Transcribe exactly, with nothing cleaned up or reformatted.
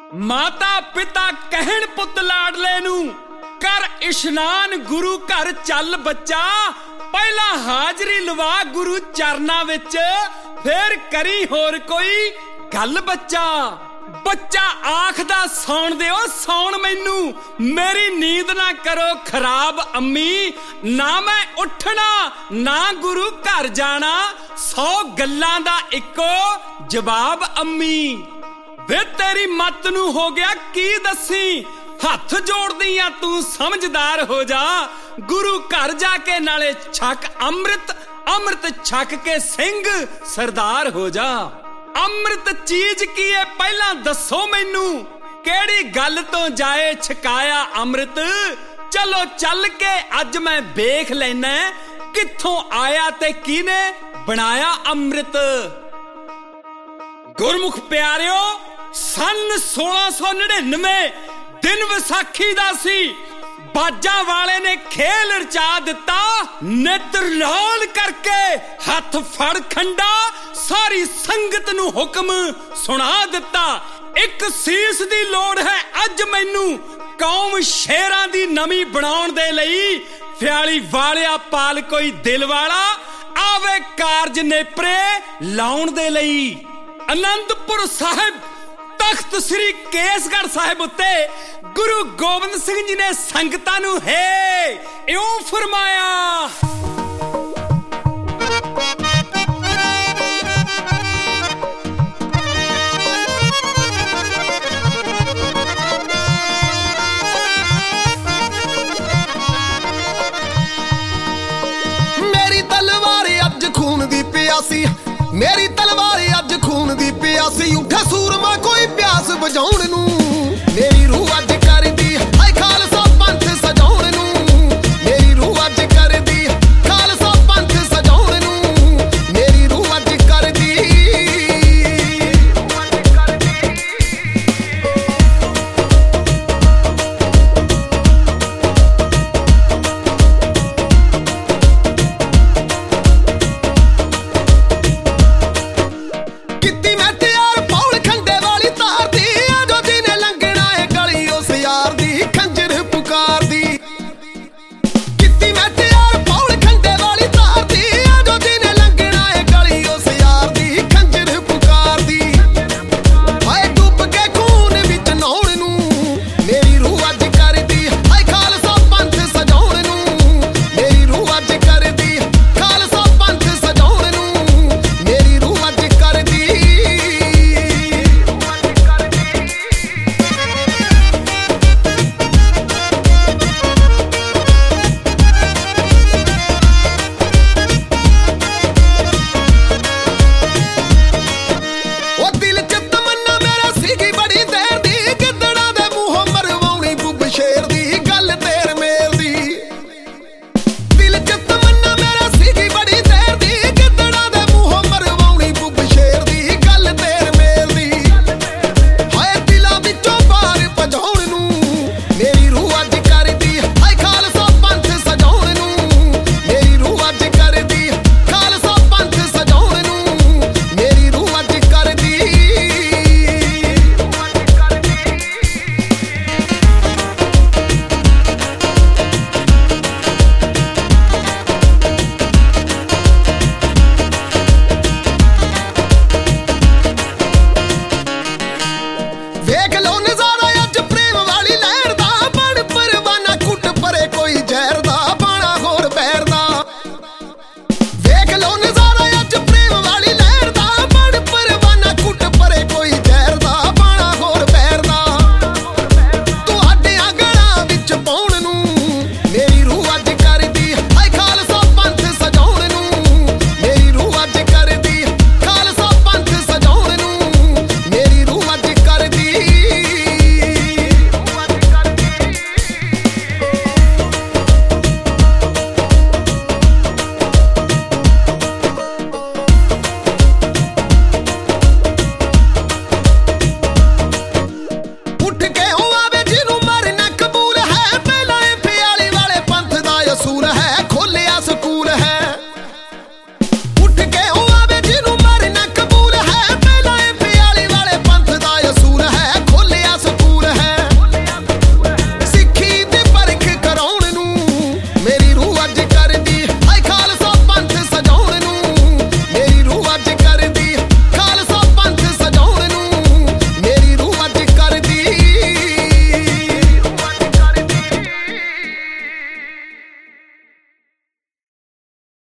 माता पिता कहण पुत लाडले नू कर इशनान गुरु घर चल बच्चा। पहला हाजरी लवा गुरु चरना विच, फिर करी होर कोई गल बच्चा। बच्चा आखदा सौण दिओ सौण मैनू, मेरी नींद ना करो खराब अम्मी। ना मैं उठना ना गुरु घर जाना, सौ गल्लां दा इक्को जवाब अम्मी। वे तेरी मत नू हो गया की दसी, हथ जोड़दी आ तू समझदार हो जा। गुरु घर जाके नाले छक अमृत, अमृत छक के सिंह सरदार हो जा। अमृत चीज की है पहला दसो मैनू, केड़ी गल तो जाए छकाया अमृत। चलो चल के अज मैं वेख लेना कित्थों आया ते किने बनाया अमृत। गुरमुख प्यारिओ, सन सोलह सौ नड़िनवे दिन विसाखी दा सी। बाजा वाले ने खेल रचा दिता, नेत्र लाल करके हथ फड़ खंडा, सारी संगत नू हुक्म सुना दिता। एक सीस दी लोड़ है अज मैनू, कौम शेरां दी नमी बनाउण दे लई। फ्याली वालिया पाल कोई दिल वाला, आवे कारज नेपरे लाउण दे लई। आनंदपुर साहिब तख्त श्री केसगढ़ साहिब उत्ते गुरु गोबिंद सिंह जी ने संगतां नू है इउं फरमाया। मेरी तलवार अज खून दी प्यासी, मेरी तलवार अज खून दी प्यासी। उठे सूरमा कोई प्यास बुझाउण